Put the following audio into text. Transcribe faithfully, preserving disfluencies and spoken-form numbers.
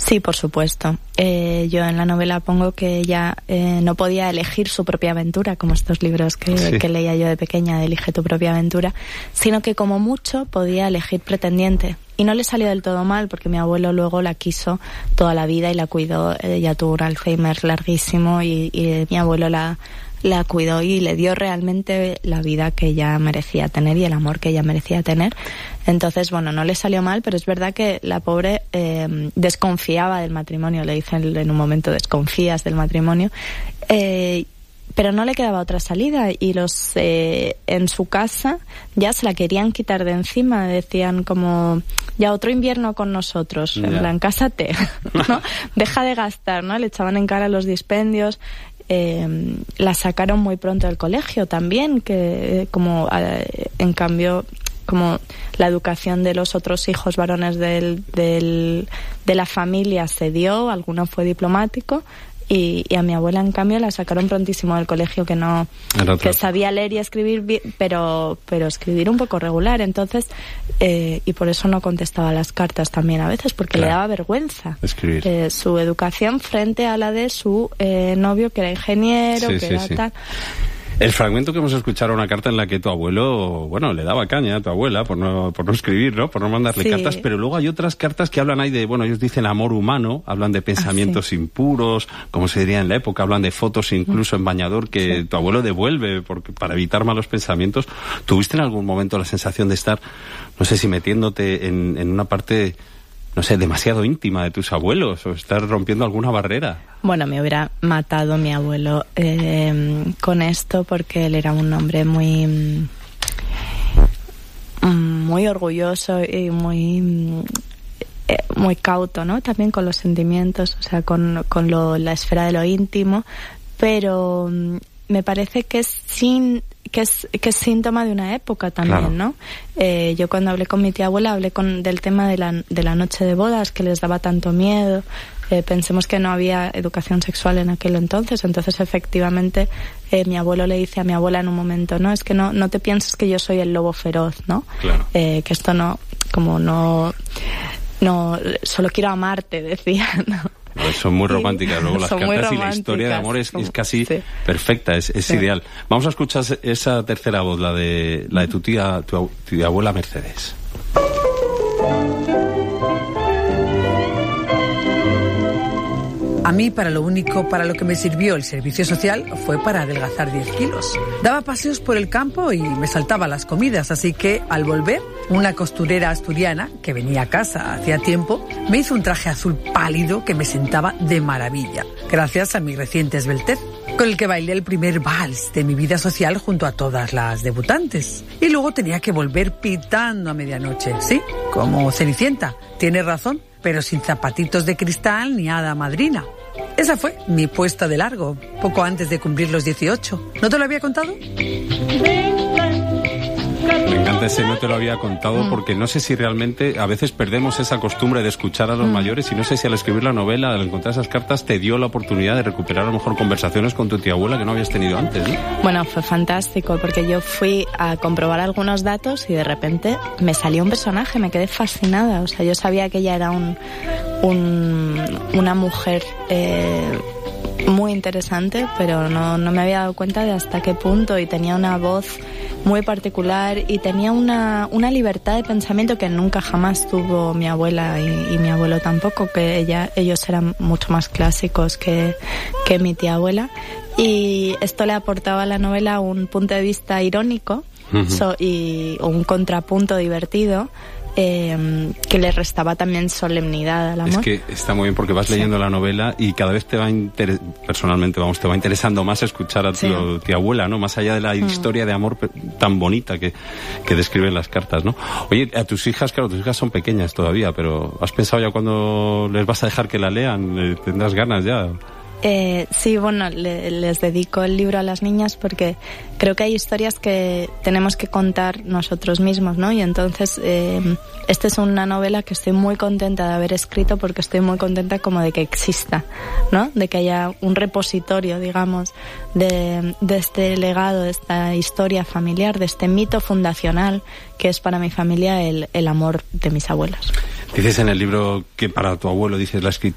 Sí, por supuesto. Eh, yo en la novela pongo que ella eh, no podía elegir su propia aventura, como estos libros que, sí. que leía yo de pequeña, de Elige tu propia aventura, sino que como mucho podía elegir pretendiente. Y no le salió del todo mal, porque mi abuelo luego la quiso toda la vida y la cuidó. Ella tuvo un Alzheimer larguísimo y, y mi abuelo la... la cuidó y le dio realmente la vida que ella merecía tener y el amor que ella merecía tener. Entonces, bueno, no le salió mal, pero es verdad que la pobre eh, desconfiaba del matrimonio. Le dicen en un momento, desconfías del matrimonio. Eh, pero no le quedaba otra salida y los eh, en su casa ya se la querían quitar de encima. Decían como, ya otro invierno con nosotros, yeah. en plan, cásate, ¿no? Deja de gastar, ¿no? Le echaban en cara los dispendios. Eh, la sacaron muy pronto del colegio también, que eh, como eh, en cambio como la educación de los otros hijos varones del, del, de la familia se dio, alguno fue diplomático y, y a mi abuela en cambio la sacaron prontísimo del colegio, que no que sabía leer y escribir bien, pero pero escribir un poco regular, entonces eh, y por eso no contestaba las cartas también a veces, porque claro. le daba vergüenza escribir eh, su educación frente a la de su eh, novio, que era ingeniero, sí, que sí, era sí. tal. El fragmento que hemos escuchado era una carta en la que tu abuelo, bueno, le daba caña a tu abuela por no, por no escribir, ¿no? Por no mandarle sí. cartas, pero luego hay otras cartas que hablan ahí de, bueno, ellos dicen amor humano, hablan de pensamientos ah, sí. impuros, como se diría en la época, hablan de fotos incluso en bañador que sí. tu abuelo devuelve porque, para evitar malos pensamientos. ¿Tuviste en algún momento la sensación de estar, no sé si metiéndote en, en una parte, no sé, demasiado íntima de tus abuelos o estar rompiendo alguna barrera? Bueno, me hubiera matado mi abuelo eh, con esto, porque él era un hombre muy muy orgulloso y muy eh, muy cauto, ¿no? También con los sentimientos, o sea, con, con lo, la esfera de lo íntimo, pero me parece que es sin que es que es síntoma de una época también, claro. ¿no? Eh, yo cuando hablé con mi tía abuela hablé con del tema de la de la noche de bodas, que les daba tanto miedo. Eh, pensemos que no había educación sexual en aquel entonces, entonces efectivamente eh, mi abuelo le dice a mi abuela en un momento, no, es que no no te pienses que yo soy el lobo feroz, ¿no? Claro. Eh, que esto no, como no, no, solo quiero amarte, decía, ¿no? Son muy románticas, luego las cartas y la historia de amor es, es casi sí. perfecta, es, es sí. ideal. Vamos a escuchar esa tercera voz, la de la de tu tía, tu, tu abuela Mercedes. A mí, para lo único para lo que me sirvió el servicio social fue para adelgazar diez kilos. Daba paseos por el campo y me saltaba las comidas, así que al volver, una costurera asturiana, que venía a casa hacía tiempo, me hizo un traje azul pálido que me sentaba de maravilla, gracias a mi reciente esbeltez, con el que bailé el primer vals de mi vida social junto a todas las debutantes. Y luego tenía que volver pitando a medianoche, ¿sí? Como Cenicienta, tienes razón, pero sin zapatitos de cristal ni hada madrina. Esa fue mi puesta de largo, poco antes de cumplir los dieciocho. ¿No te lo había contado? Me encanta ese no te lo había contado, porque no sé si realmente a veces perdemos esa costumbre de escuchar a los mm. mayores, y no sé si al escribir la novela, al encontrar esas cartas, te dio la oportunidad de recuperar a lo mejor conversaciones con tu tía abuela que no habías tenido antes, ¿no? Bueno, fue fantástico, porque yo fui a comprobar algunos datos y de repente me salió un personaje, me quedé fascinada. O sea, yo sabía que ella era un, un una mujer eh, muy interesante, pero no, no me había dado cuenta de hasta qué punto, y tenía una voz muy particular y tenía una, una libertad de pensamiento que nunca jamás tuvo mi abuela y, y mi abuelo tampoco, que ella, ellos eran mucho más clásicos que, que mi tía abuela, y esto le aportaba a la novela un punto de vista irónico uh-huh. so, y un contrapunto divertido. Eh, que le restaba también solemnidad al amor. Es que está muy bien, porque vas sí. leyendo la novela y cada vez te va inter... personalmente vamos te va interesando más escuchar a tu sí. tía abuela, ¿no? Más allá de la mm. historia de amor tan bonita que, que describen las cartas, ¿no? Oye, a tus hijas, claro, tus hijas son pequeñas todavía, pero ¿has pensado ya cuándo les vas a dejar que la lean? ¿Tendrás ganas ya? Eh, sí, bueno, le, les dedico el libro a las niñas porque creo que hay historias que tenemos que contar nosotros mismos, ¿no? Y entonces, eh, esta es una novela que estoy muy contenta de haber escrito, porque estoy muy contenta como de que exista, ¿no? De que haya un repositorio, digamos, de, de este legado, de esta historia familiar, de este mito fundacional que es para mi familia el, el amor de mis abuelos. Dices en el libro que para tu abuelo, dices, la escritura